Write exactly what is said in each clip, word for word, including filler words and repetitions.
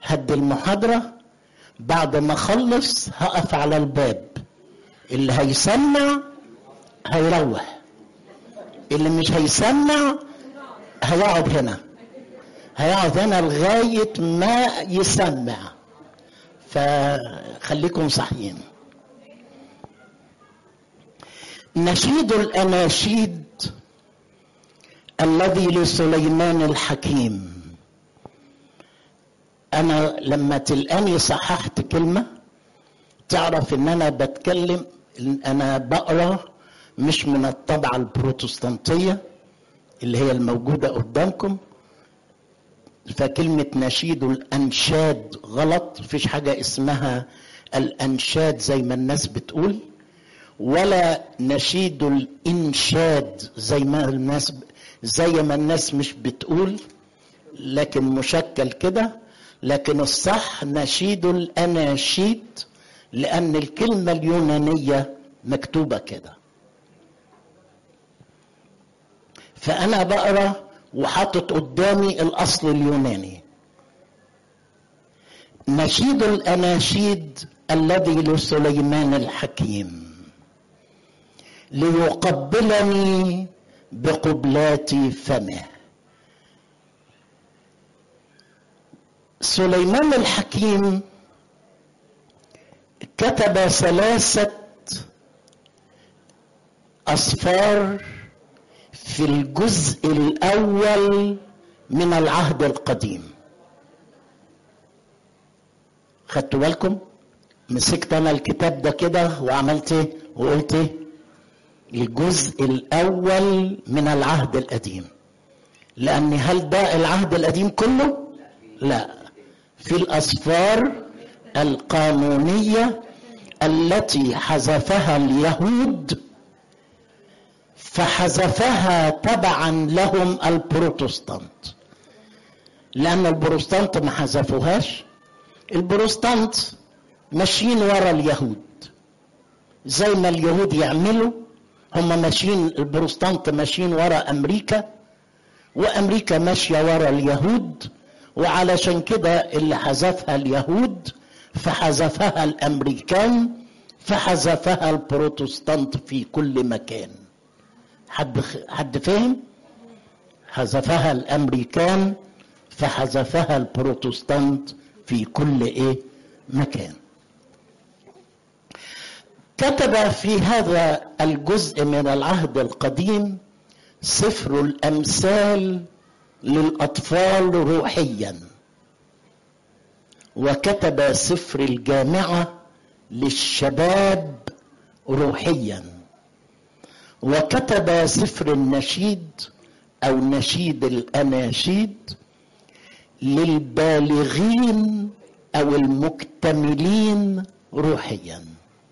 هدي المحاضرة، بعد ما اخلص هقف على الباب، اللي هيسمع هيروح، اللي مش هيسمع هيقعد هنا هيقعد هنا لغاية ما يسمع. فخليكم صحيين. نشيد الأناشيد الذي لسليمان الحكيم. أنا لما تلقاني صححت كلمة تعرف إن أنا بتكلم، إن أنا بقرأ مش من الطبعة البروتستانتية اللي هي الموجودة قدامكم. فكلمة نشيد الأنشاد غلط، مفيش حاجة اسمها الأنشاد زي ما الناس بتقول، ولا نشيد الإنشاد زي ما الناس زي ما الناس مش بتقول، لكن مشكل كده. لكن الصح نشيد الأناشيد، لأن الكلمة اليونانية مكتوبة كده. فأنا بقرأ وحاطط قدامي الأصل اليوناني. نشيد الأناشيد الذي لسليمان الحكيم، ليقبلني بقبلات فمه. سليمان الحكيم كتب ثلاثة أسفار في الجزء الأول من العهد القديم. خدتوا بالكم؟ مسكت أنا الكتاب ده كده وعملت ايه وقلت ايه؟ الجزء الأول من العهد القديم. لأن هل ده العهد القديم كله؟ لا، في الأسفار القانونية التي حذفها اليهود، فحذفها تبعا لهم البروتستانت، لأن البروتستانت ما حذفوهاش. البروتستانت ماشيين ورا اليهود زي ما اليهود يعملوا، هم ماشيين، البروتستانت ماشيين ورا أمريكا، وأمريكا ماشية ورا اليهود، وعلشان كده اللي حذفها اليهود فحذفها الأمريكان، فحذفها البروتستانت في كل مكان. حد حد فهم؟ حذفها الأمريكان فحذفها البروتستانت في كل ايه مكان. كتب في هذا الجزء من العهد القديم سفر الأمثال للأطفال روحيا، وكتب سفر الجامعة للشباب روحيا، وكتب سفر النشيد أو نشيد الأناشيد للبالغين أو المكتملين روحيا.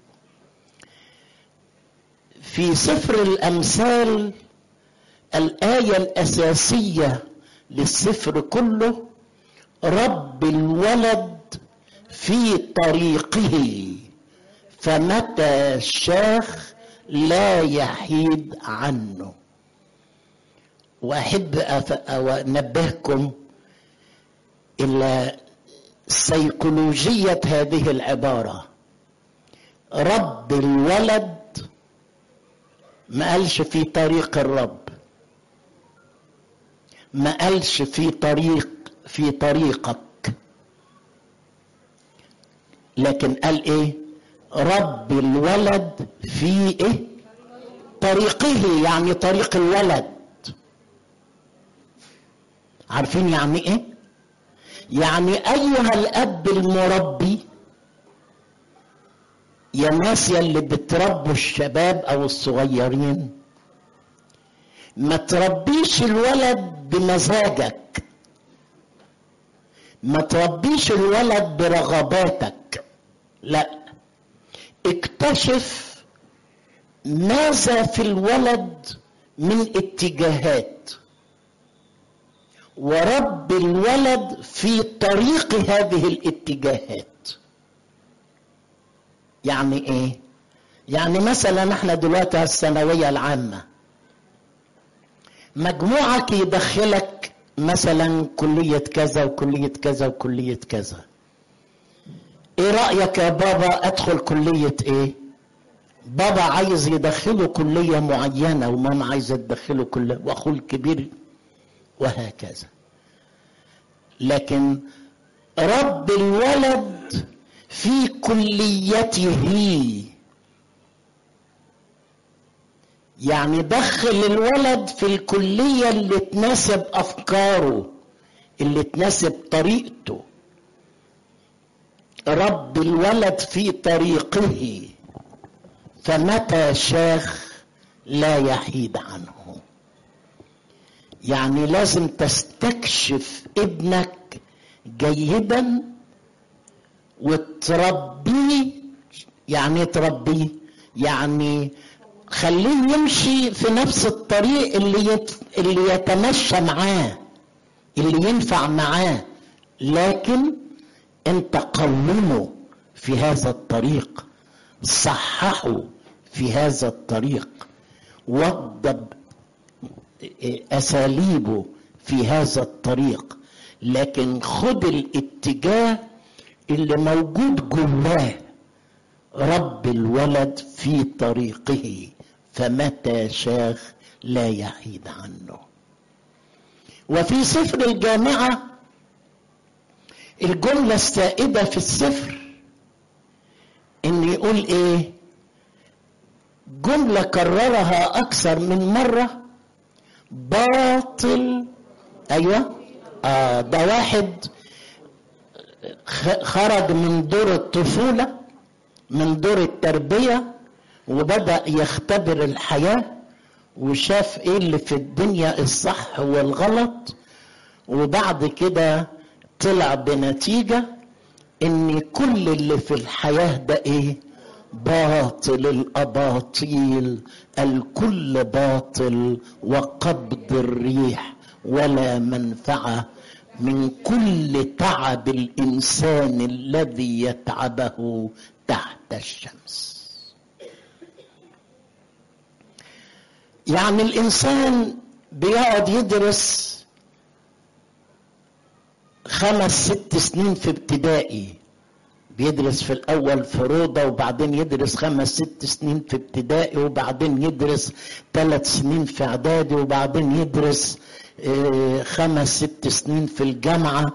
في سفر الأمثال الآية الأساسية للسفر كله: رب الولد في طريقه فمتى شاخ لا يحيد عنه. وأحب أنبهكم إلى سيكولوجية هذه العبارة. رب الولد ما قالش في طريق الرب، ما قالش في طريق في طريقك، لكن قال ايه؟ رب الولد في ايه؟ طريقه، يعني طريق الولد. عارفين يعني ايه؟ يعني ايها الاب المربي، يا ناس يلي بتربوا الشباب او الصغيرين، ما تربيش الولد بمزاجك، ما تربيش الولد برغباتك، لا، اكتشف ماذا في الولد من اتجاهات، ورب الولد في طريق هذه الاتجاهات. يعني ايه؟ يعني مثلا احنا دلوقتي الثانوية العامة، مجموعك يدخلك مثلا كلية كذا وكلية كذا وكلية كذا، ايه رأيك يا بابا ادخل كلية ايه؟ بابا عايز يدخله كلية معينة وماما عايزة تدخله كلية، واخوه الكبير وهكذا. لكن رب الولد في كليته، يعني دخل الولد في الكلية اللي تناسب افكاره، اللي تناسب طريقته. رب الولد في طريقه، فمتى شاخ لا يحيد عنه. يعني لازم تستكشف ابنك جيدا وتربيه. يعني تربيه يعني خليه يمشي في نفس الطريق اللي يت... اللي يتمشى معاه، اللي ينفع معاه، لكن انت قومه في هذا الطريق، صححه في هذا الطريق، وضب اساليبه في هذا الطريق، لكن خد الاتجاه اللي موجود جواه. رب الولد في طريقه، فمتى شاخ لا يحيد عنه. وفي سفر الجامعة الجملة السائدة في السفر ان يقول ايه؟ جملة كررها اكثر من مرة، باطل. ايوه آه ده واحد خرج من دور الطفولة، من دور التربية، وبدأ يختبر الحياة وشاف ايه اللي في الدنيا الصح والغلط، وبعد كده طلع بنتيجة ان كل اللي في الحياة ده ايه؟ باطل الاباطيل، الكل باطل وقبض الريح، ولا منفعة من كل تعب الانسان الذي يتعبه تحت الشمس. يعني الانسان بيقعد يدرس خمس ست سنين في ابتدائي، بيدرس في الاول في روضة، وبعدين يدرس خمس ست سنين في ابتدائي، وبعدين يدرس ثلاث سنين في اعدادي، وبعدين يدرس اه خمس ست سنين في الجامعة،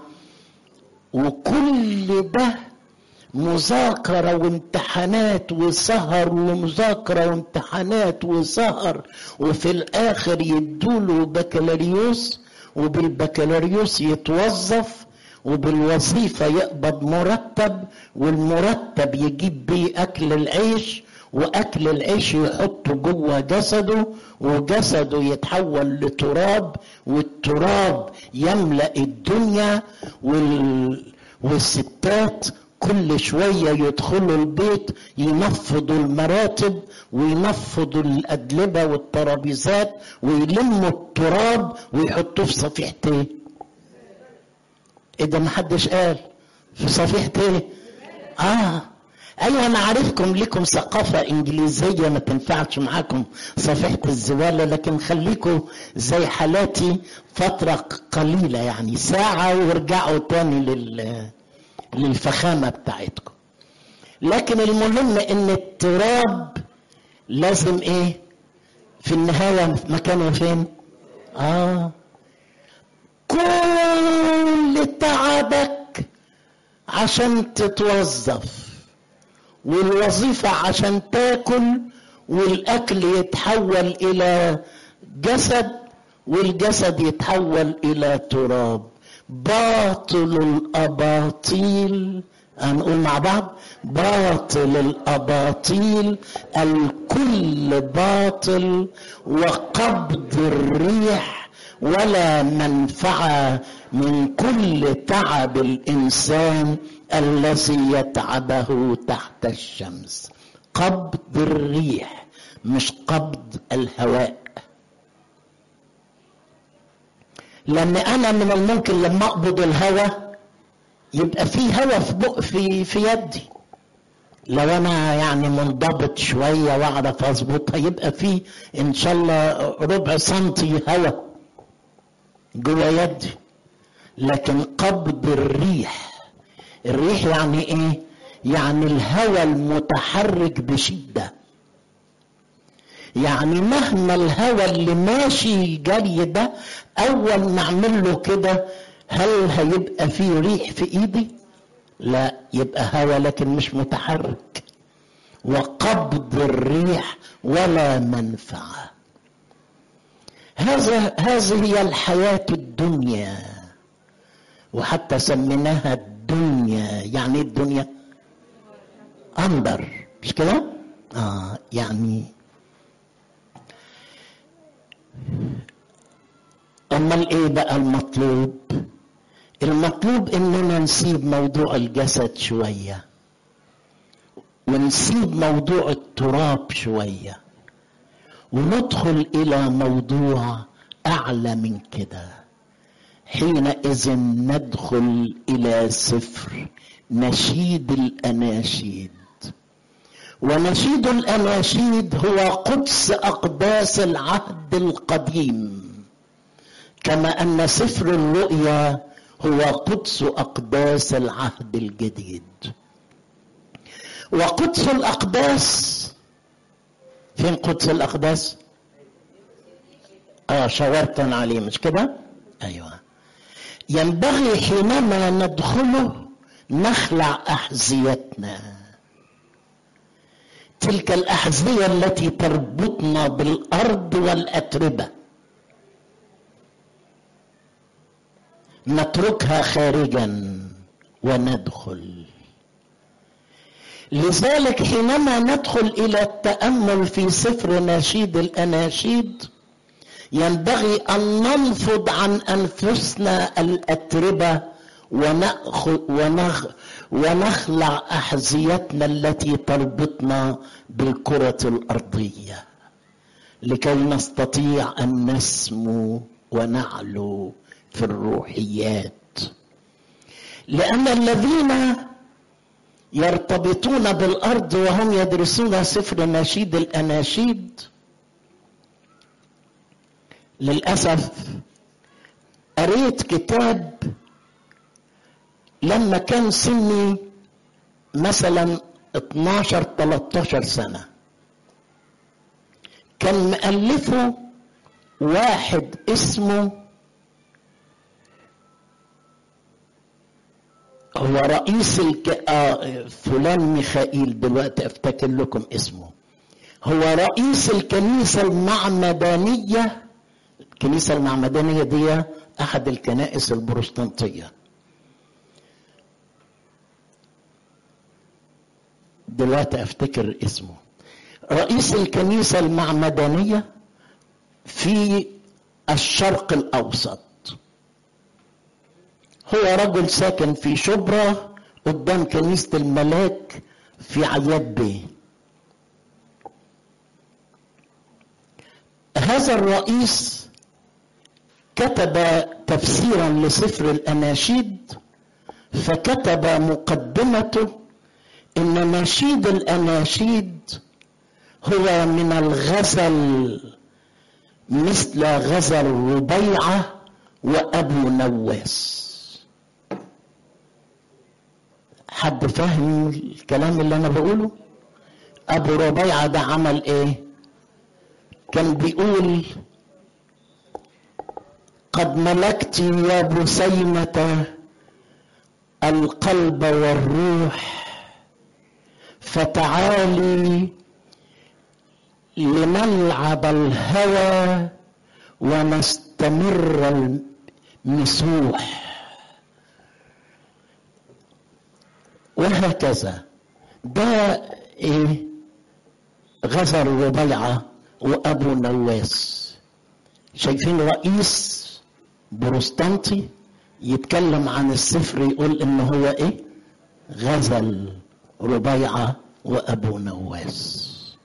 وكل ده مذاكرة وامتحانات وسهر ومذاكرة وامتحانات وسهر، وفي الاخر يدوله بكالوريوس، وبالبكالوريوس يتوظف، وبالوظيفة يقبض مرتب، والمرتب يجيب بيه اكل العيش، واكل العيش يحطه جوه جسده، وجسده يتحول لتراب، والتراب يملأ الدنيا، وال... والستات كل شوية يدخلوا البيت ينفضوا المراتب وينفضوا الأدلبة والترابيزات ويلموا التراب ويحطوه في صفيحة ايه؟ ايه ده محدش قال؟ في صفيحة ايه؟ اه ايوه انا عارفكم لكم ثقافة انجليزية ما تنفعش معاكم صفيحة الزبالة، لكن خليكم زي حالاتي فترة قليلة، يعني ساعة وارجعوا تاني لل للفخامة بتاعتكم. لكن المهم ان التراب لازم ايه في النهاية؟ مكانه فين؟ اه كل تعبك عشان تتوظف، والوظيفة عشان تاكل، والاكل يتحول الى جسد، والجسد يتحول الى تراب. باطل الاباطيل، هنقول مع بعض، باطل الاباطيل، الكل باطل وقبض الريح، ولا منفعة من كل تعب الانسان الذي يتعبه تحت الشمس. قبض الريح مش قبض الهواء، لان انا من الممكن لما اقبض الهواء يبقى في هواء في بق في في يدي، لو انا يعني منضبط شويه واعرف اظبطها يبقى في ان شاء الله ربع سنتي هواء، جوه يدي، لكن قبض الريح. الريح يعني ايه؟ يعني الهواء المتحرك بشدة. يعني مهما الهواء اللي ماشي جري ده اول ما اعمل له كده، هل هيبقى فيه ريح في ايدي؟ لا، يبقى هواء لكن مش متحرك. وقبض الريح ولا منفعة. هذا هذه هي الحياة الدنيا، وحتى سميناها الدنيا. يعني الدنيا أنظر، مش كده؟ آه يعني أمال إيه بقى المطلوب؟ المطلوب إننا نسيب موضوع الجسد شوية، ونسيب موضوع التراب شوية، وندخل إلى موضوع أعلى من كده. حينئذ ندخل إلى سفر نشيد الأناشيد. ونشيد الأناشيد هو قدس أقداس العهد القديم، كما أن سفر الرؤيا هو قدس أقداس العهد الجديد. وقدس الأقداس، فين قدس الأقداس؟ آه شاورت عليه، مش كده؟ أيوة. ينبغي حينما ندخله نخلع أحذيتنا، تلك الأحذية التي تربطنا بالأرض والأتربة، نتركها خارجا وندخل. لذلك حينما ندخل إلى التأمل في سفر نشيد الأناشيد ينبغي أن ننفض عن أنفسنا الأتربة ونأخذ ونخ ونخلع أحذيتنا التي تربطنا بالكرة الأرضية، لكي نستطيع أن نسمو ونعلو في الروحيات. لأن الذين يرتبطون بالأرض وهم يدرسون سفر نشيد الأناشيد، للأسف قريت كتاب لما كان سني مثلا اتناشر تلتاشر سنة، كان مؤلفه واحد اسمه، هو رئيس الك... آه فلان ميخائيل، دلوقتي افتكر لكم اسمه. هو رئيس الكنيسة المعمدانية. الكنيسة المعمدانية دي أحد الكنائس البروتستانتية. دلوقتي افتكر اسمه. رئيس الكنيسة المعمدانية في الشرق الأوسط. هو رجل ساكن في شبرا قدام كنيسة الملاك في عياد بيه. هذا الرئيس كتب تفسيرا لسفر الأناشيد، فكتب مقدمته إن نشيد الأناشيد هو من الغزل مثل غزل ربيعة وأبو نواس. حد فاهم الكلام اللي أنا بقوله؟ أبو ربيعة ده عمل إيه؟ كان بيقول: قد ملكت يا بسيمة القلب والروح، فتعالي لنلعب الهوى ونستمر المسوح. وهكذا. ده ايه؟ غزل ربيعة وابو نواس. شايفين رئيس بروتستانتي يتكلم عن السفر يقول ان هو ايه؟ غزل ربيعة وابو نواس.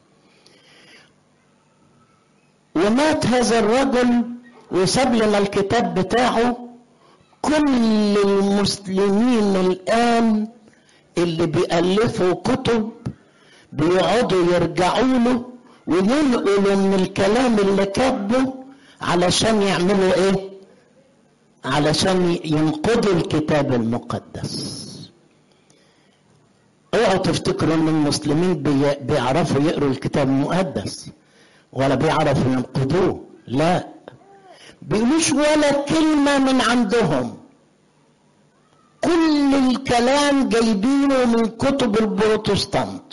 ومات هذا الرجل وساب لنا الكتاب بتاعه. كل المسلمين الآن اللي بيألفوا كتب بيقعدوا يرجعوا له وينقلوا من الكلام اللي كاتبه علشان يعملوا ايه؟ علشان ينقضوا الكتاب المقدس. اوعوا تفتكروا ان المسلمين بيعرفوا يقروا الكتاب المقدس ولا بيعرفوا ينقضوه، لا، بيقولوش ولا كلمة من عندهم، كل الكلام جايبينه من كتب البروتستانت.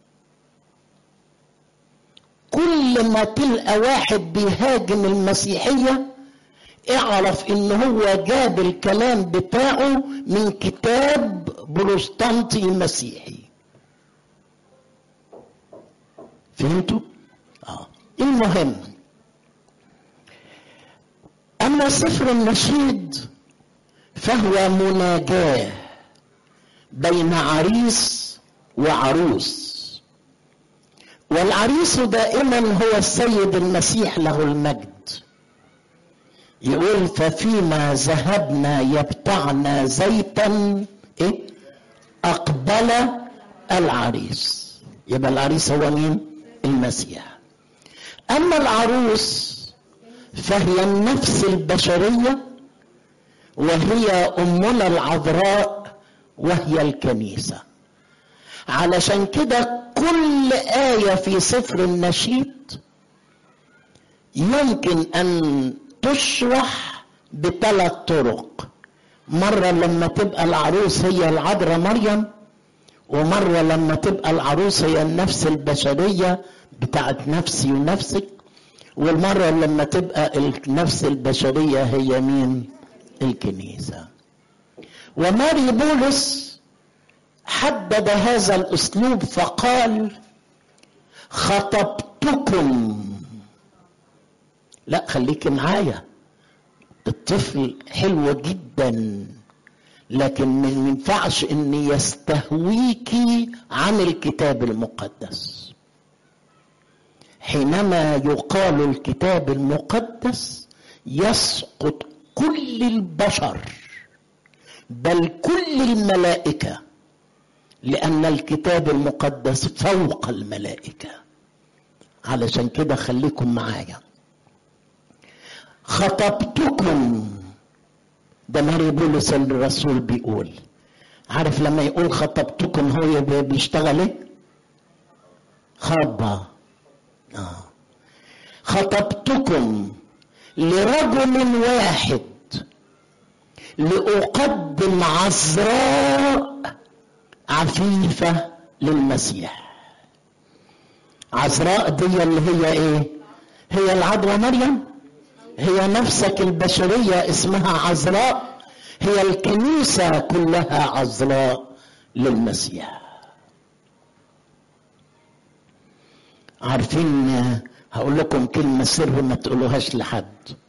كل ما تلقى واحد بيهاجم المسيحية اعرف ان هو جاب الكلام بتاعه من كتاب بروتستانتي مسيحي. فهمتوا؟ اه المهم، اما سفر النشيد فهو مناجاة بين عريس وعروس، والعريس دائما هو السيد المسيح له المجد. يقول ففيما ذهبنا يبتعنا زيتا ايه اقبل العريس. يبقى العريس هو مين؟ المسيح. اما العروس فهي النفس البشرية، وهي امنا العذراء وهي الكنيسة. علشان كده كل آية في سفر النشيد يمكن ان تشرح بثلاث طرق. مرة لما تبقى العروس هي العذراء مريم، ومرة لما تبقى العروس هي النفس البشرية بتاعت نفسي ونفسك، والمرة لما تبقى النفس البشرية هي مين؟ الكنيسة. وماري بولس حدد هذا الأسلوب فقال خطبتكم. لا خليك معايا، الطفل حلو جدا لكن ما ينفعش ان يستهويكي عن الكتاب المقدس. حينما يقال الكتاب المقدس يسقط كل البشر بل كل الملائكة، لأن الكتاب المقدس فوق الملائكة. علشان كده خليكم معايا. خطبتكم ده ماري بولس الرسول بيقول. عارف لما يقول خطبتكم هو بيشتغل ايه؟ خطبة. آه. خطبتكم لرجل واحد لأقدم عذراء عفيفة للمسيح. عذراء دي اللي هي ايه؟ هي العذراء مريم، هي نفسك البشرية اسمها عذراء، هي الكنيسة كلها عذراء للمسيح. عارفين، هقول لكم كلمة سر ما تقولوهاش لحد.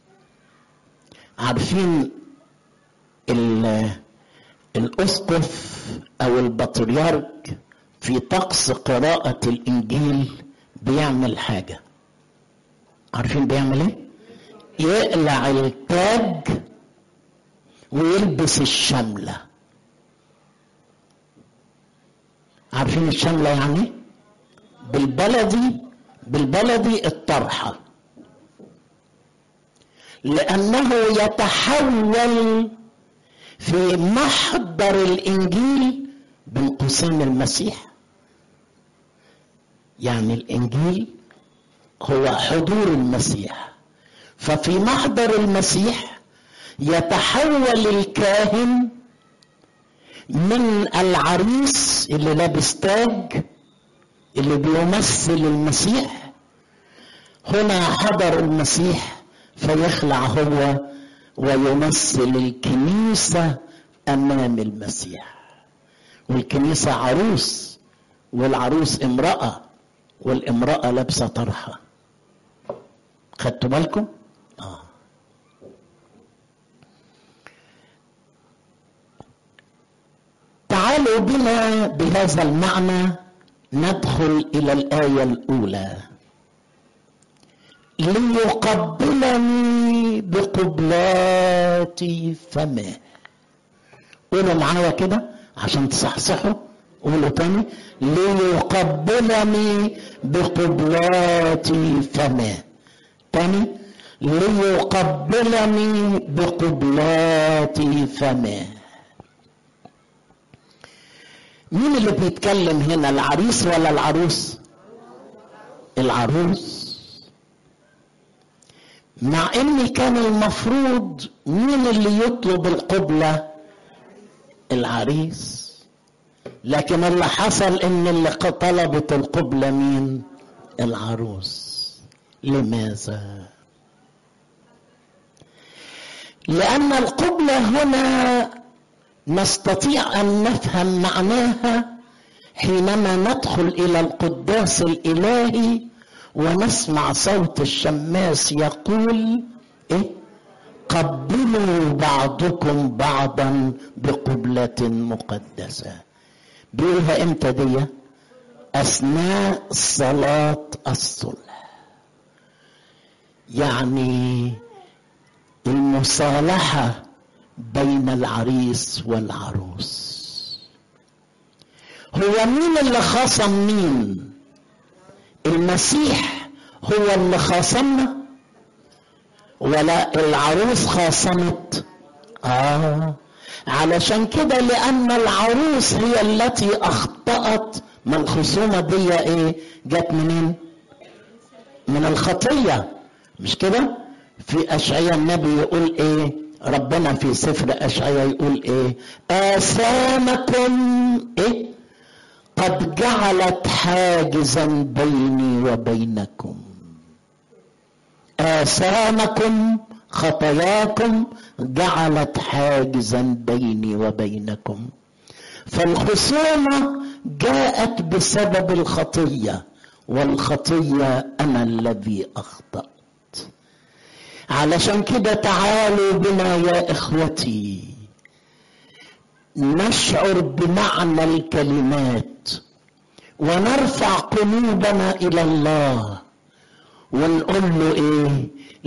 عارفين الأسقف أو البطريرك في طقس قراءة الإنجيل بيعمل حاجة. عارفين بيعمل ايه؟ يقلع التاج ويلبس الشملة. عارفين الشملة يعني؟ بالبلدي بالبلدي الطرحة، لأنه يتحول في محضر الإنجيل بين قوسين المسيح. يعني الإنجيل هو حضور المسيح، ففي محضر المسيح يتحول الكاهن من العريس اللي لابس تاج اللي بيمثل المسيح، هنا حضر المسيح فيخلع هو ويمثل الكنيسة أمام المسيح. والكنيسة عروس، والعروس امرأة، والامرأة لابسة طرحة. خدتوا بالكم؟ آه. تعالوا بنا بهذا المعنى ندخل إلى الآية الأولى. ليقبلني بقبلات فمه. قولوا معايا كده عشان تصحصحوا. قولوا تاني. ليقبلني بقبلات فمه. تاني. ليقبلني بقبلات فمه. مين اللي بيتكلم هنا، العريس ولا العروس؟ العروس. مع ان كان المفروض مين اللي يطلب القبلة؟ العريس. لكن اللي حصل ان اللي طلبت القبلة مين؟ العروس. لماذا؟ لان القبلة هنا نستطيع ان نفهم معناها حينما ندخل الى القداس الالهي ونسمع صوت الشماس يقول ايه؟ قبلوا بعضكم بعضا بقبلة مقدسة. بيقولها امتى دي؟ اثناء صلاة الصلح. يعني المصالحة بين العريس والعروس. هو مين اللي خاصم مين؟ المسيح هو اللي خاصمنا ولا العروس خاصمت؟ آه علشان كده لأن العروس هي التي أخطأت. من الخصومة دي إيه؟ جت منين؟ من الخطية، مش كده؟ في أشعياء النبي يقول إيه؟ ربنا في سفر أشعياء يقول إيه؟ آثامكم إيه؟ قد جعلت حاجزا بيني وبينكم. آثامكم خطاياكم جعلت حاجزا بيني وبينكم. فالخصومة جاءت بسبب الخطية، والخطية أنا الذي أخطأت. علشان كده تعالوا بنا يا إخوتي نشعر بمعنى الكلمات ونرفع قلوبنا إلى الله ونقول له إيه؟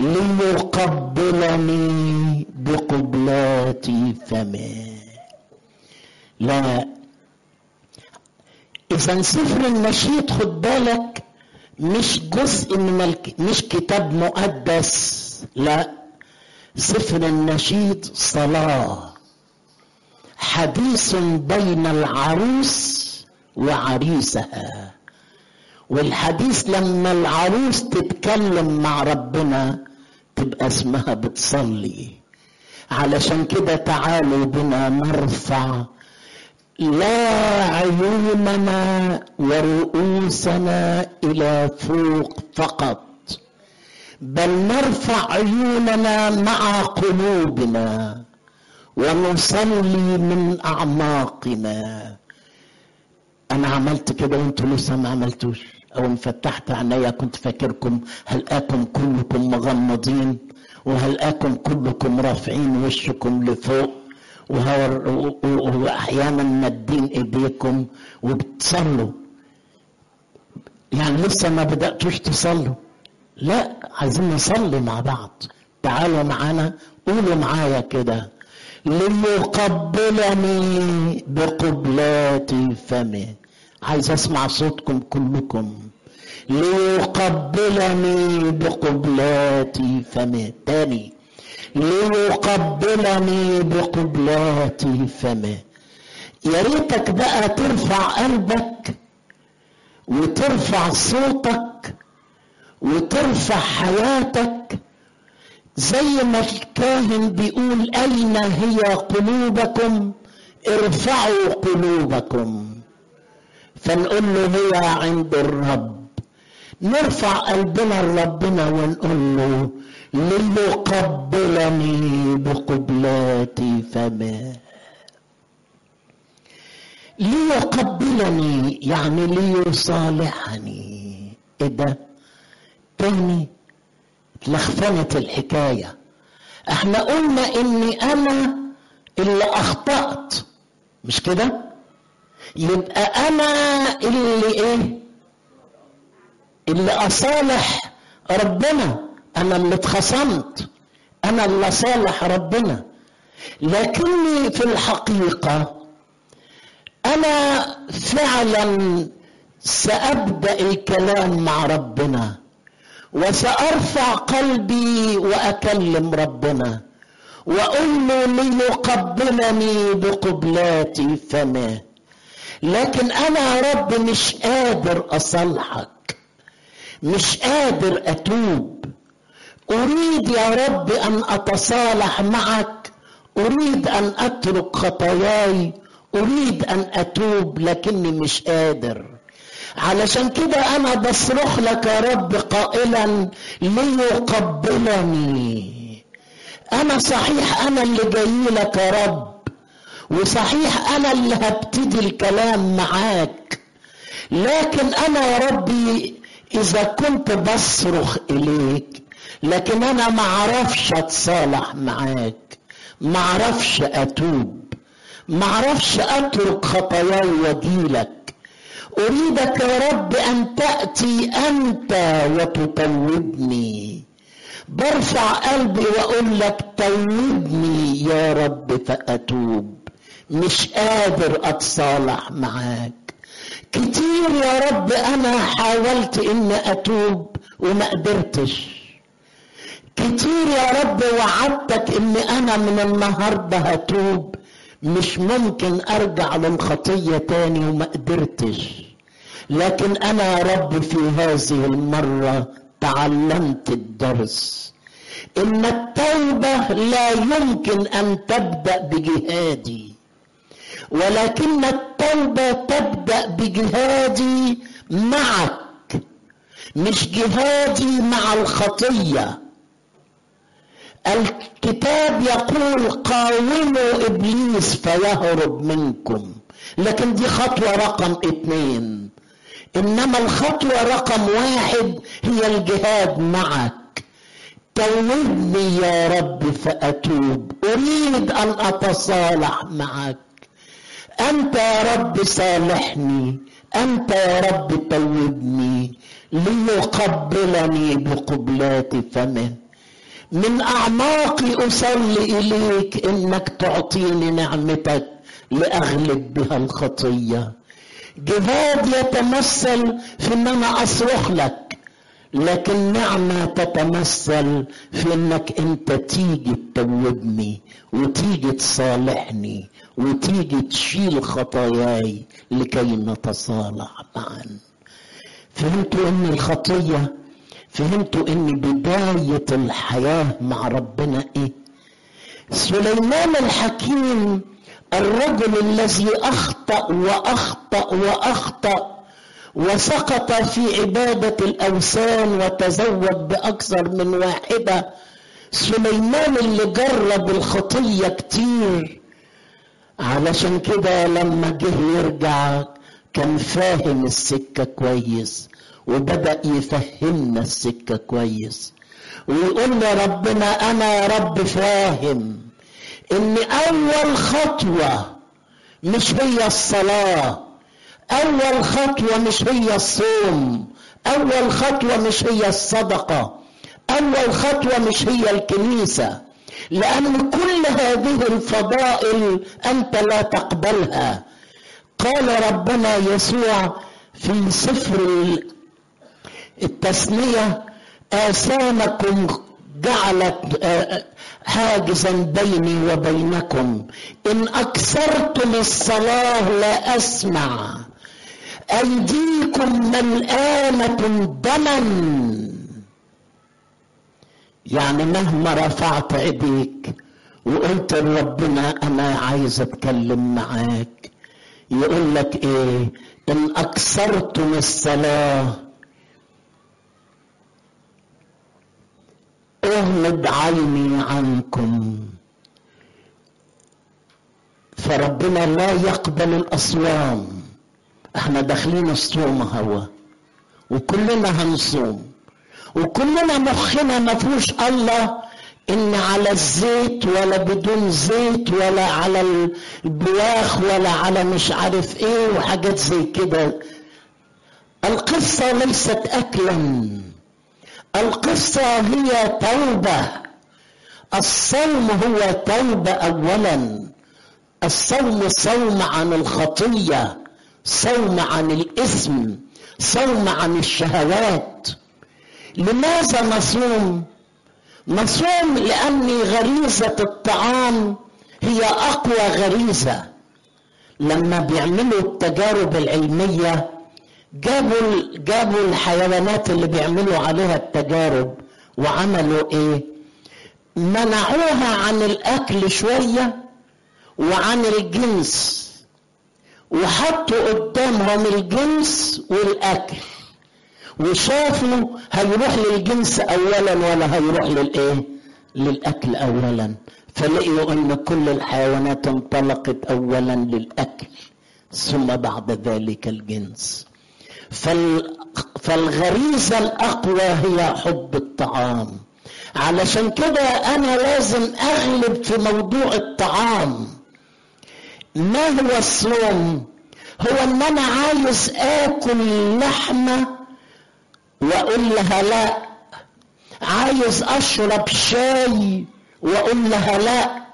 ليقبلني بقبلات فمه. لا، إذا سفر النشيد خد بالك مش جزء من الك... مش كتاب مقدس، لا، سفر النشيد صلاة، حديث بين العروس وعريسها. والحديث لما العروس تتكلم مع ربنا تبقى اسمها بتصلي. علشان كده تعالوا بنا نرفع لا عيوننا ورؤوسنا إلى فوق فقط، بل نرفع عيوننا مع قلوبنا ونصلي من أعماقنا. أنا عملت كده وأنتوا لسه ما عملتوش. أول ما فتحت عينيا كنت فاكركم هلقاكم كلكم مغمضين وهلقاكم كلكم رافعين وشكم لفوق واحيانا مادين ايديكم وبتصلوا. يعني لسه ما بدأتوش تصلوا؟ لا، عايزين نصلي مع بعض. تعالوا معانا، قولوا معايا كده: ليقبلني بقبلات فمه. عايز اسمع صوتكم كلكم. ليقبلني بقبلات فمه. تاني: ليقبلني بقبلات فمه. يا ريتك بقى ترفع قلبك وترفع صوتك وترفع حياتك زي ما الكاهن بيقول: أين هي قلوبكم؟ ارفعوا قلوبكم. فنقول له: هي عند الرب. نرفع قلبنا لربنا ونقول له: ليقبلني بقبلات فمه. ليقبلني يعني ليصالحني. ايه ده؟ تاني اتلخفنت الحكاية. احنا قلنا اني انا اللي اخطأت، مش كده؟ يبقى انا اللي ايه؟ اللي اصالح ربنا. انا اللي اتخصمت، انا اللي صالح ربنا. لكني في الحقيقة انا فعلا سأبدأ الكلام مع ربنا وسأرفع قلبي وأكلم ربنا وأقول له ليقبلني بقبلات فمه. لكن أنا يا رب مش قادر أصلحك، مش قادر أتوب. أريد يا رب أن أتصالح معك، أريد أن أترك خطاياي، أريد أن أتوب، لكني مش قادر. علشان كده أنا بصرخ لك يا رب قائلا ليقبلني. أنا صحيح أنا اللي جاي لك يا رب، وصحيح أنا اللي هبتدي الكلام معاك، لكن أنا يا ربي إذا كنت بصرخ إليك لكن أنا ما عرفش أتصالح معاك، ما عرفش أتوب، ما عرفش أترك خطاياي وأجيلك. أريدك يا رب أن تأتي أنت وتتوبني. برفع قلبي وأقول لك توبني يا رب فأتوب. مش قادر أتصالح معاك كتير يا رب. أنا حاولت إني أتوب وما قدرتش كتير يا رب. وعدتك إني أنا من النهاردة هتوب، مش ممكن أرجع للخطية تاني وما قدرتش. لكن أنا يا رب في هذه المرة تعلمت الدرس إن التوبة لا يمكن أن تبدأ بجهادي، ولكن التوبة تبدأ بجهادي معك، مش جهادي مع الخطية. الكتاب يقول قاوموا إبليس فيهرب منكم، لكن دي خطوة رقم اتنين. إنما الخطوة رقم واحد هي الجهاد معك. توبني يا رب فأتوب، أريد أن أتصالح معك. أنت يا رب صالحني، أنت يا رب توبني ليقبلني بقبلات فمه. من أعماقي أصلي إليك إنك تعطيني نعمتك لأغلب بها الخطية. جهاد يتمثل في إن أنا أصرخ لك، لكن نعمة تتمثل في إنك أنت تيجي تتوبني وتيجي تصالحني وتيجي تشيل خطاياي لكي نتصالح معا. فهمتوا إن الخطية، فهمتوا إن بداية الحياة مع ربنا إيه؟ سليمان الحكيم الرجل الذي أخطأ وأخطأ وأخطأ وسقط في عبادة الأوثان وتزوج بأكثر من واحدة، سليمان اللي جرب الخطية كتير. علشان كده لما جه يرجع كان فاهم السكة كويس، وبدأ يفهمنا السكة كويس، ويقول لي ربنا أنا يا رب فاهم إن أول خطوة مش هي الصلاة، أول خطوة مش هي الصوم، أول خطوة مش هي الصدقة، أول خطوة مش هي الكنيسة، لأن كل هذه الفضائل أنت لا تقبلها. قال ربنا يسوع في سفر التثنية آثامكم جعلت حاجزا بيني وبينكم، إن أكثرتم الصلاة لا أسمع، أيديكم ملآنة دما. يعني مهما رفعت ايديك وقلت لربنا أنا عايز أتكلم معاك، يقول لك إيه؟ إن أكثرتم الصلاة أغمض عيني عنكم. فربنا لا يقبل الأصوام. احنا داخلين الصوم هوا، وكلنا هنصوم، وكلنا مخنا ما فيهوش الله إن على الزيت ولا بدون زيت ولا على البواخ ولا على مش عارف ايه وحاجات زي كده. القصة ليست أكلا، القصة هي توبة. الصوم هو توبة أولا. الصوم صوم عن لماذا نصوم؟ نصوم لأن غريزة الطعام هي أقوى غريزة. لما بيعملوا التجارب العلمية جابوا جابوا الحيوانات اللي بيعملوا عليها التجارب وعملوا ايه؟ منعوها عن الاكل شوية وعن الجنس، وحطوا قدامهم الجنس والاكل، وشافوا هيروح للجنس اولا ولا هيروح للايه؟ للاكل اولا. فلقيوا ان كل الحيوانات انطلقت اولا للاكل ثم بعد ذلك الجنس. فالغريزة الأقوى هي حب الطعام. علشان كده أنا لازم أغلب في موضوع الطعام. ما هو الصوم؟ هو أن أنا عايز آكل لحمة وأقول لها لا، عايز أشرب شاي وأقول لها لا،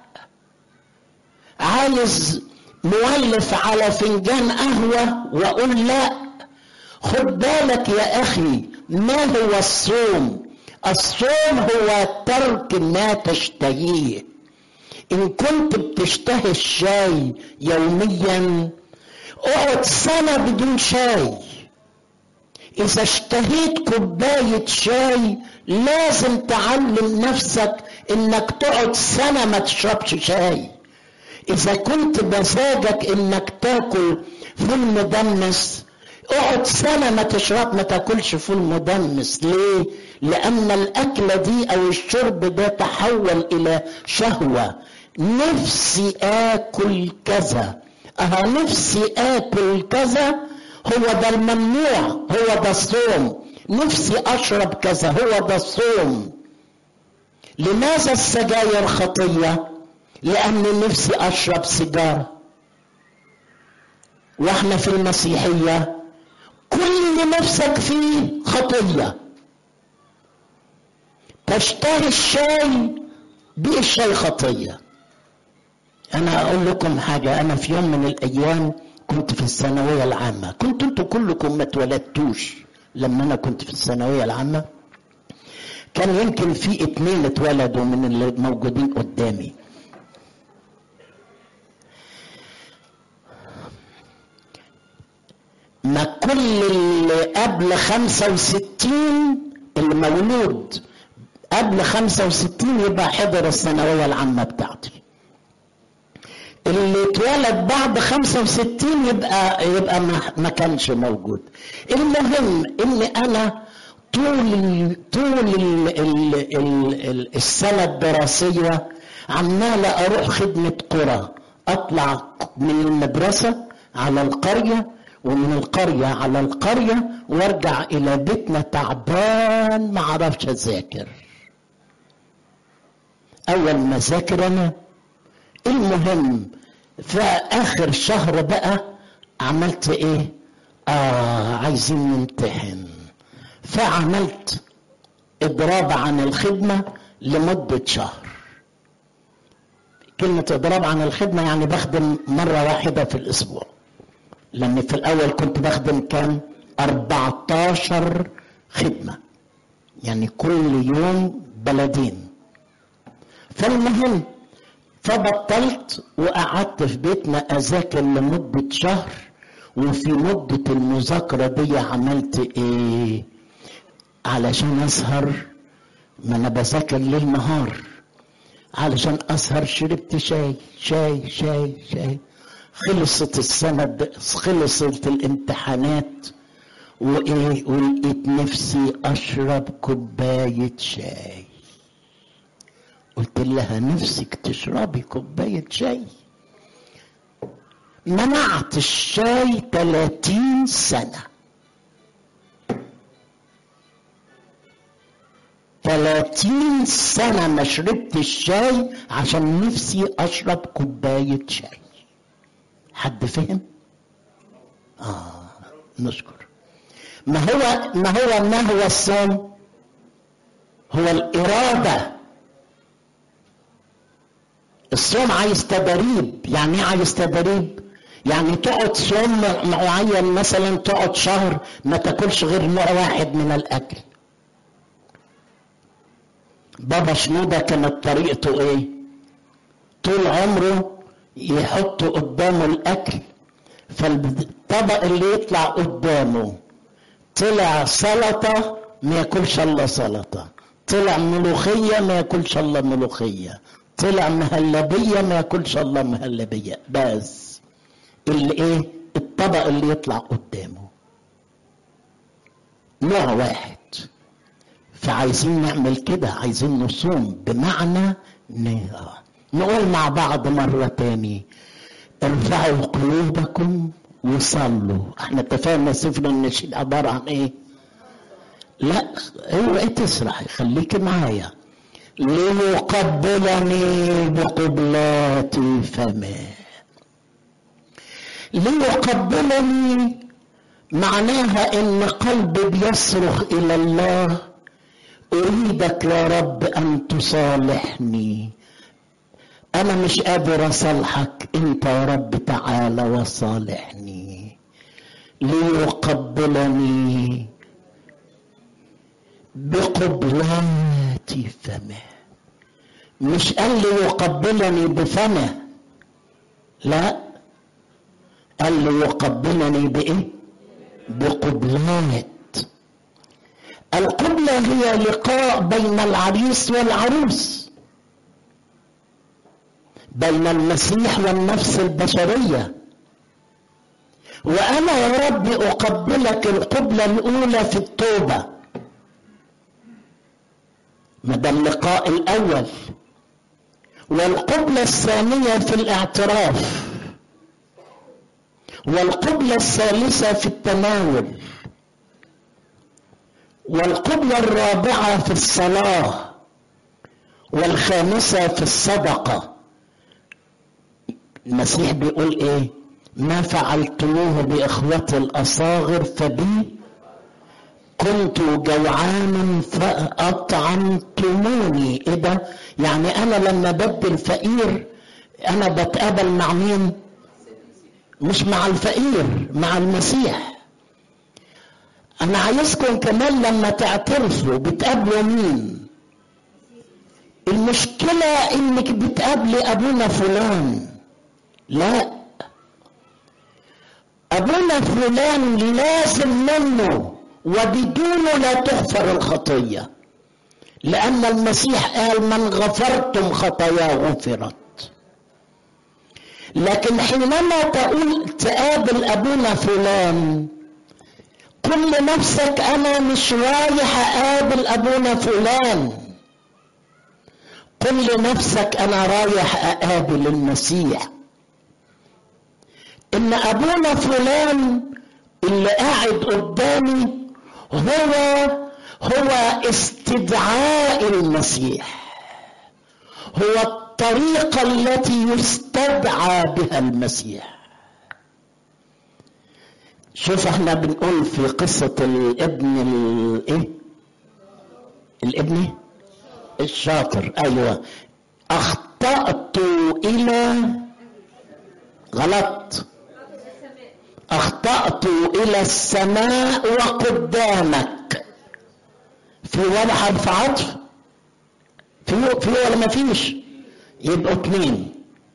عايز مولف على فنجان قهوة وأقول لا. خد بالك يا أخي، ما هو الصوم؟ الصوم هو ترك ما تشتهيه. إن كنت بتشتهي الشاي يوميا اقعد سنة بدون شاي. إذا اشتهيت كوباية شاي لازم تعلم نفسك إنك تقعد سنة ما تشربش شاي. إذا كنت مزاجك إنك تاكل فول مدمس اقعد سنة ما تشرب ما تاكلش فول مدمس. ليه؟ لأن الأكلة دي أو الشرب ده تحول إلى شهوة. نفسي آكل كذا، أها نفسي آكل كذا، هو ده الممنوع، هو ده الصوم. نفسي أشرب كذا، هو ده الصوم. لماذا السجاير خطية؟ لأن نفسي أشرب سيجارة. وإحنا في المسيحية كل اللي نفسك فيه خطية. تشتهي الشاي، بيه الشاي خطية. أنا أقول لكم حاجة، أنا في يوم من الأيام كنت في الثانوية العامة. كنت أنتوا كلكم ما اتولدتوش لما أنا كنت في الثانوية العامة. كان يمكن في اتنين اتولدوا من اللي موجودين قدامي. ما كل اللي قبل خمسة وستين، اللي مولود قبل خمسة وستين يبقى حضر الثانوية العامة بتاعتي. اللي اتولد بعد خمسة وستين يبقى يبقى ما, ما كانش موجود. المهم ان انا طول طول ال ال ال السنة الدراسية عمالة اروح خدمة قرى، اطلع من المدرسة على القرية ومن القرية على القرية وارجع الى بيتنا تعبان ما عرفش اذاكر. اول ما اذاكر انا، المهم في اخر شهر بقى عملت ايه؟ اه عايزين نمتحن، فعملت اضراب عن الخدمة لمدة شهر. كلمة اضراب عن الخدمة يعني بخدم مرة واحدة في الاسبوع، لان في الاول كنت بخدم كام؟ اربعتاشر خدمة، يعني كل يوم بلدين. فالمهم فبطلت وقعدت في بيتنا اذاكر لمدة شهر. وفي مدة المذاكرة دي عملت ايه؟ علشان اسهر، ما انا بذاكر ليل نهار، علشان اسهر شربت شاي شاي شاي شاي. خلصت السنة، خلصت الامتحانات وايه، ولقيت نفسي اشرب كوباية شاي. قلت لها نفسك تشربي كوباية شاي؟ منعت الشاي ثلاثين سنة، ثلاثين سنة ما شربت الشاي عشان نفسي اشرب كوباية شاي. حد فهم؟ اه نشكر. ما هو ما هو ما هو الصوم؟ هو الإرادة. الصوم عايز تدريب. يعني ايه عايز تدريب؟ يعني تقعد صوم معين، مثلا تقعد شهر ما تاكلش غير نوع واحد من الاكل. بابا شنودة كانت طريقته ايه؟ طول عمره يحط قدامه الاكل، فالطبق اللي يطلع قدامه طلع سلطة ما ياكلش الا سلطة، طلع ملوخية ما ياكلش الا ملوخية، طلع مهلبية ما ياكلش الا مهلبية، بس اللي ايه؟ الطبق اللي يطلع قدامه نوع واحد. فعايزين نعمل كده، عايزين نصوم بمعنى نقول مع بعض مرة تاني: ارفعوا قلوبكم وصلوا. احنا اتفقنا سفر النشيد عبارة عن ايه؟ لا اوعي تسرحي، خليكي معايا. ليقبلني بقبلات فمه. ليقبلني معناها ان قلبي بيصرخ الى الله: اريدك يا رب ان تصالحني، انا مش قادر اصالحك، انت يا رب تعالى وصالحني. ليقبلني بقبلات فمه. مش قال لي يقبلني بفمه، لا، قال لي يقبلني بايه؟ بقبلات. القبلة هي لقاء بين العريس والعروس، بين المسيح والنفس البشرية. وأنا يا رب أقبلك القبلة الأولى في التوبة، ده اللقاء الأول، والقبلة الثانية في الاعتراف، والقبلة الثالثة في التناول، والقبلة الرابعة في الصلاة، والخامسة في الصدقة. المسيح بيقول ايه؟ ما فعلتموه بإخوتي الأصاغر فبي كنت جوعانا فأطعمتموني. ايه ده؟ يعني انا لما بدي الفقير انا بتقابل مع مين؟ مش مع الفقير، مع المسيح. انا عايزكم كمان لما تعترفوا بتقابلوا مين؟ المشكلة انك بتقابلي ابونا فلان، لا، ابونا فلان لازم منه وبدونه لا تغفر الخطية، لان المسيح قال: من غفرتم خطاياه غفرت. لكن حينما تقول تقابل ابونا فلان، قل لنفسك: انا مش رايح اقابل ابونا فلان، قل لنفسك: انا رايح اقابل المسيح. ان ابونا فلان اللي قاعد قدامي هو هو استدعاء المسيح، هو الطريقة التي يستدعى بها المسيح. شوف احنا بنقول في قصة الابن الايه؟ الابن الشاطر، ايوه. اخطأت الى غلط اخطأت الى السماء وقدامك. في ولا حرف عطف؟ في في ولا ما فيش؟ يبقوا اتنين: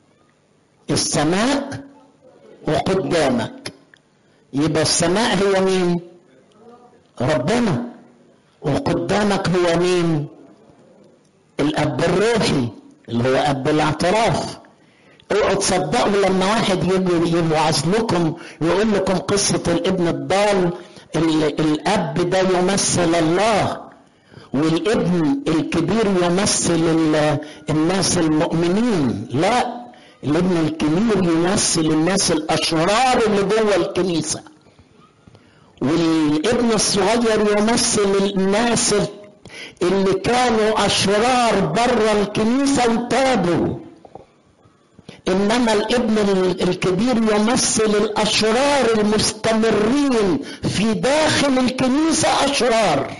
السماء وقدامك. يبقى السماء هو مين؟ ربنا. وقدامك هو مين؟ الاب الروحي اللي هو اب الاعتراف. اوعوا تصدقوا لما واحد يجي يوعظ لكم يقول لكم قصة الابن الضال، الاب ده يمثل الله، والابن الكبير يمثل الناس المؤمنين. لا، الابن الكبير يمثل الناس الاشرار اللي جوه الكنيسة، والابن الصغير يمثل الناس اللي كانوا اشرار بره الكنيسة وتابوا. انما الابن الكبير يمثل الاشرار المستمرين في داخل الكنيسة اشرار،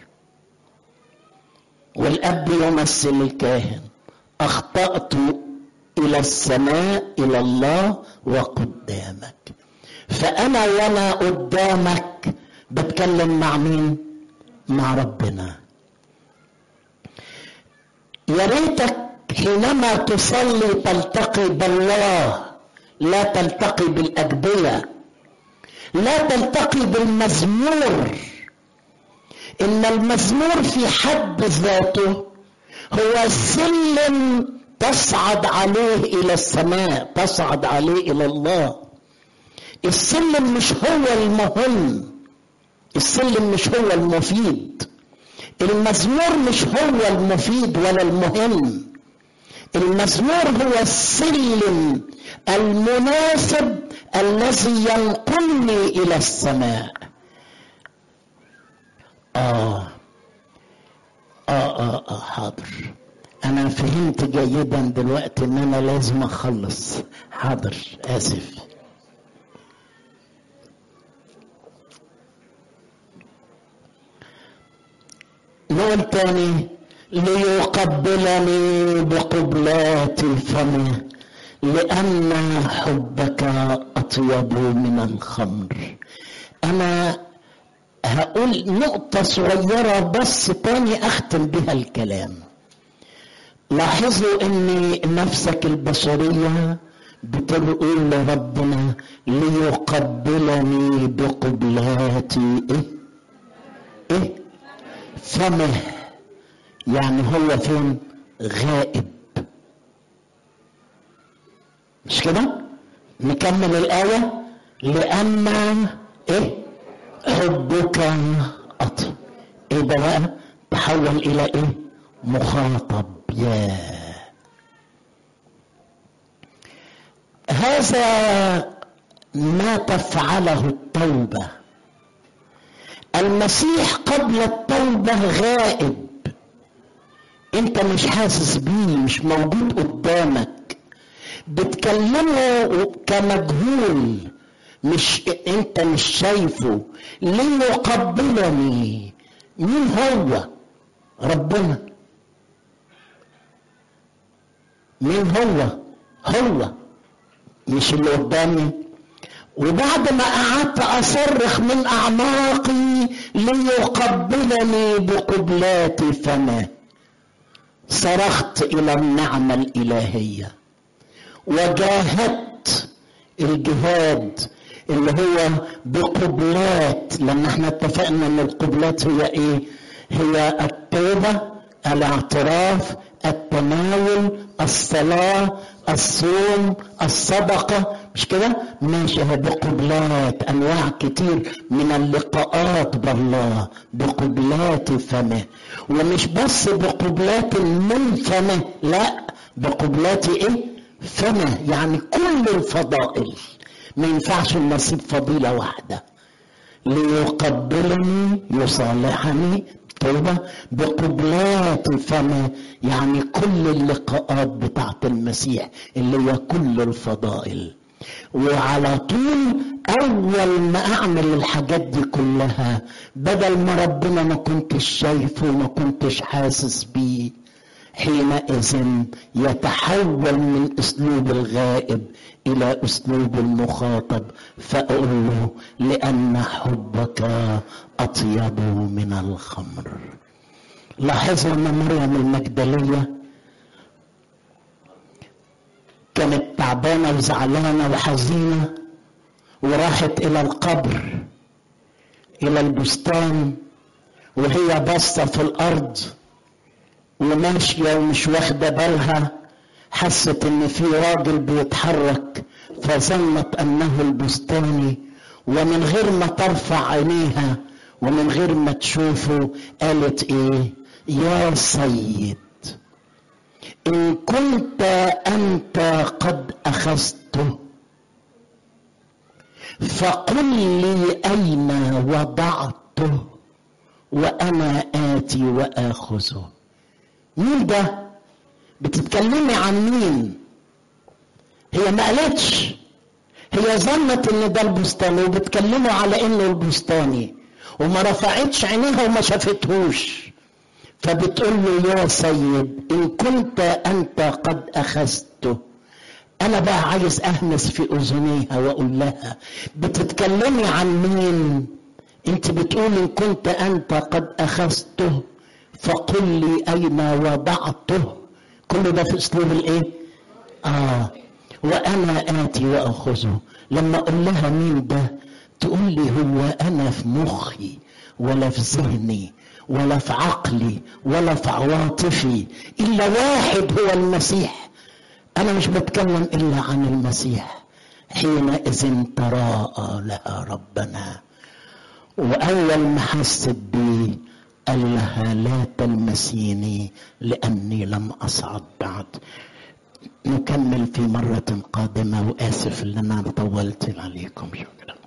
والاب يمثل الكاهن. اخطأت الى السماء الى الله وقدامك. فانا وانا قدامك بتكلم مع مين؟ مع ربنا. يا ريتك حينما تصلي تلتقي بالله، لا تلتقي بالأجبية، لا تلتقي بالمزمور. إن المزمور في حد ذاته هو سلم تصعد عليه إلى السماء، تصعد عليه إلى الله. السلم مش هو المهم، السلم مش هو المفيد، المزمور مش هو المفيد ولا المهم. المزمور هو السلم المناسب الذي ينقلني إلى السماء. آه آه آه آه حاضر، أنا فهمت جيدا دلوقتي إن أنا لازم أخلص. حاضر، آسف. نقول تاني: ليقبلني بقبلات فمه لأن حبك أطيب من الخمر. أنا هقول نقطة صغيرة بس تاني أختم بها الكلام. لاحظوا ان نفسك البشرية بتقول لربنا: ليقبلني بقبلات ايه ايه فمه. يعني هو فين؟ غائب، مش كده؟ نكمل الآية: لأن ايه حبك أطيب. ايه ده بقى؟ تحول الى ايه؟ مخاطب. يا هذا ما تفعله التوبة. المسيح قبل التوبة غائب، انت مش حاسس بيه، مش موجود قدامك، بتكلمه كمجهول، مش انت مش شايفه. ليقبلني، مين هو؟ ربنا. مين هو؟ هو، مش اللي قدامي. وبعد ما قعدت اصرخ من اعماقي: ليقبلني بقبلات فمه، صرخت الى النعمة الالهية وجاهدت الجهاد اللي هو بقبلات، لان احنا اتفقنا ان القبلات هي ايه؟ هي التوبة، الاعتراف، التناول، الصلاة، الصوم، الصدقة، مش كده؟ ماشي. بقبلات، انواع كتير من اللقاءات بالله بقبلات فمه. ومش بس بقبلات من فمه، لا، بقبلات ايه؟ فمه، يعني كل الفضائل. ما ينفعش نسيب فضيلة واحدة. ليقبلني، يصالحني، توبة بقبلات فمه، يعني كل اللقاءات بتاعت المسيح اللي هي كل الفضائل. وعلى طول اول ما اعمل الحاجات دي كلها، بدل ما ربنا ما كنتش شايفه وما كنتش حاسس بيه، حينئذ يتحول من اسلوب الغائب الى اسلوب المخاطب، فاقول له: لان حبك اطيب من الخمر. لاحظوا ان مريم المجدلية كانت تعبانة وزعلانة وحزينة، وراحت الى القبر، الى البستان، وهي باصة في الارض وماشية ومش واخدة بالها، حست ان في راجل بيتحرك فظنت انه البستاني، ومن غير ما ترفع عينيها ومن غير ما تشوفه قالت ايه؟ يا سيد، ان كنت انت قد اخذته فقل لي اين وضعته وانا اتي واخذه. مين ده؟ بتتكلمي عن مين؟ هي ما قالتش، هي ظنت ان ده البستاني وبتكلموا على انه البستاني، وما رفعتش عينيها وما شافتهوش، فبتقول له: يا سيد، ان كنت انت قد اخذته. انا بقى عايز اهمس في اذنيها واقول لها: بتتكلمي عن مين؟ انت بتقول ان كنت انت قد اخذته فقل لي أين وضعته. كل ده في أسلوب الإيه؟ آه وأنا آتي وأخذه. لما أقول لها مين ده تقول لي هو أنا في مخي ولا في ذهني ولا في عقلي ولا في عواطفي إلا واحد هو المسيح. أنا مش بتكلم إلا عن المسيح. حينئذ تراءى لها ربنا، وأول ما حست بي قال لها لا تلمسيني لأني لم أصعد بعد. نكمل في مرة قادمة، وآسف إن أنا طولت عليكم. شكرا.